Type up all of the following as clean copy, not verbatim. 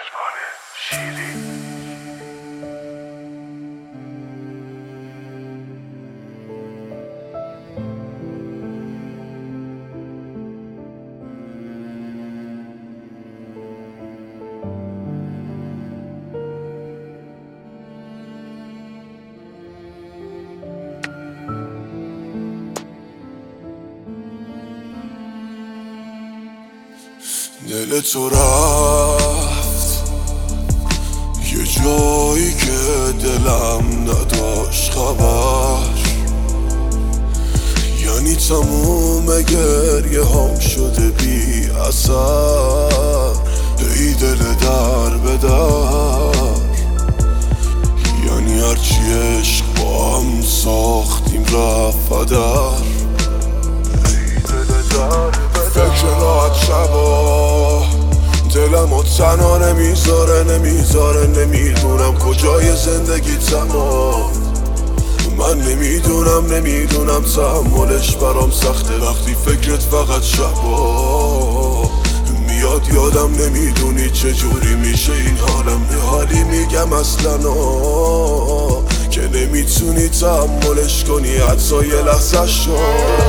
دل تو رفت یه جایی که دلم نداشت خبر، یعنی تموم گریه هم شده بی اثر. ای دل در به در، یعنی هرچی عشق با هم ساختیم رفت هدر. فکر راحت شبا دلمو تنها نمیذاره نمیدونم کجای زندگی تمام. من نمیدونم تحملش برام سخته وقتی فکرت فقط شبا میاد یادم. نمیدونی چجوری میشه این حالم، یه حالی میگم اصلا که نمیتونی تحملش کنی حتی یه لحظه شو.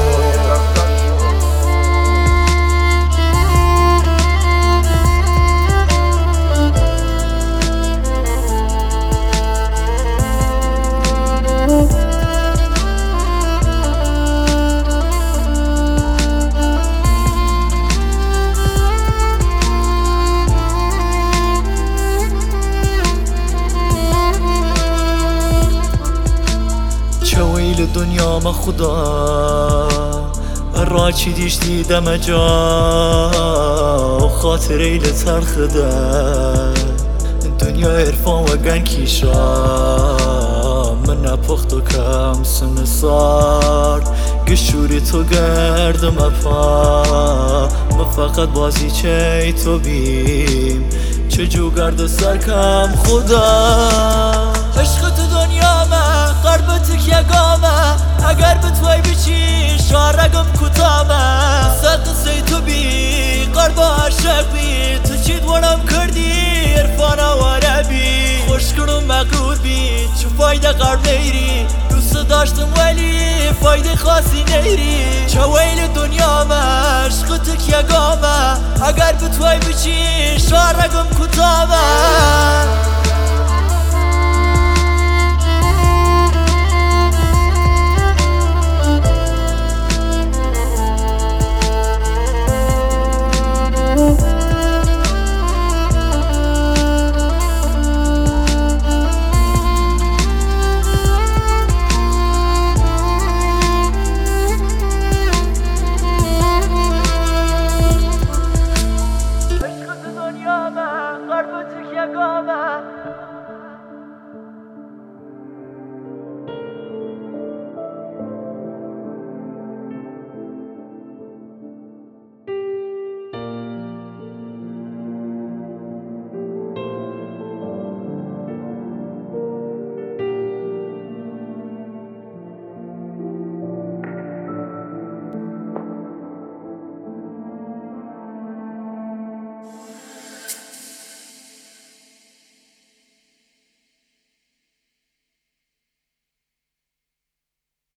دنیا ما خدا را چی دیش دیدم جا و خاطر ایل ترخ ده دنیا عرفان و گن کیشا من نپخت و کم سنسار گشوری تو گردم اپا ما فقط بازی چه تو بیم چه جو گرد سر کم خدا. عشق تو دنیا ما قربت یگامه اگر به توی بچی شارگم کتامه سر قصه تو بی قربا عشق بی تو چی دورم کردی عرفان و عربی خوش کنم مغرور بی چو فایده قرب نیری دوست داشتم ولی فایده خاصی نیری چه ویل دنیا ما عشق تو یگامه اگر به توی بچی